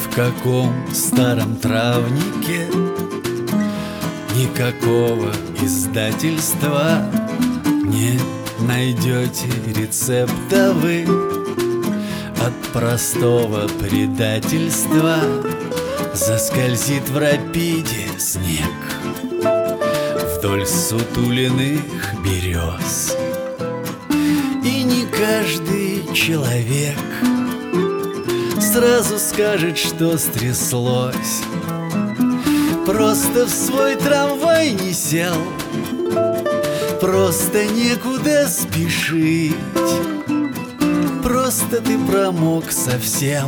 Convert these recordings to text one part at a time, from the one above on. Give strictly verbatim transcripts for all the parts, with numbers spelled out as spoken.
в каком старом травнике никакого издательства не найдете рецепта вы от простого предательства. Заскользит в рапиде снег вдоль сутуленных берез, и не каждый человек сразу скажет, что стряслось. Просто в свой трамвай не сел, просто некуда спешить, просто ты промок совсем,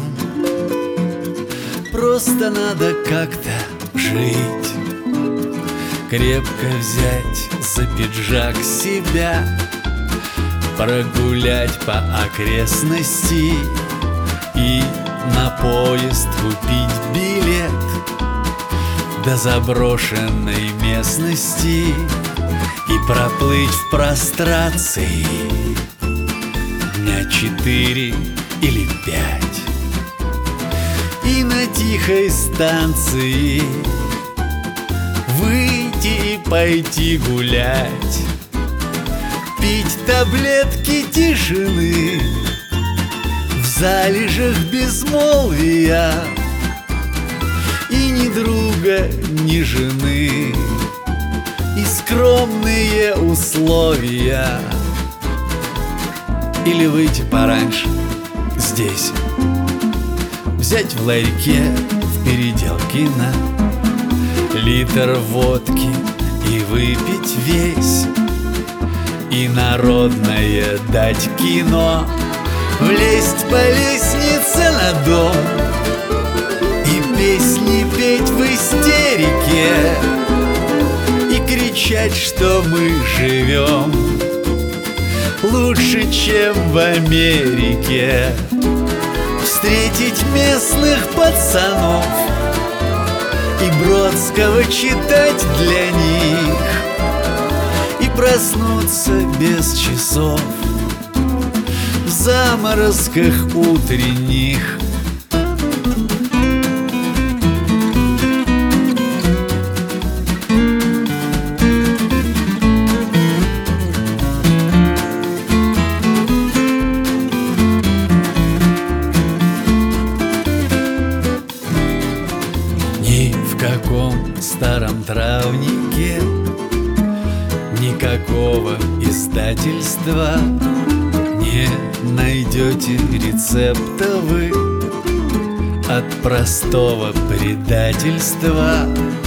просто надо как-то жить. Крепко взять за пиджак себя, прогулять по окрестности и на поезд купить билет до заброшенной местности и проплыть в прострации дня четыре или пять, и на тихой станции выйти и пойти гулять, пить таблетки тишины в залежах безмолвия, и ни друга, ни жены, и скромные условия. Или выйти пораньше здесь, взять в ларьке в переделке на литр водки и выпить весь, и народное дать кино, влезть по лестнице на дом и песни петь в истерике, и кричать, что мы живем лучше, чем в Америке. Встретить местных пацанов и Бродского читать для них, и проснуться без часов в заморозках утренних. Ни в каком старом травнике никакого издательства не найдете рецепта вы от простого предательства.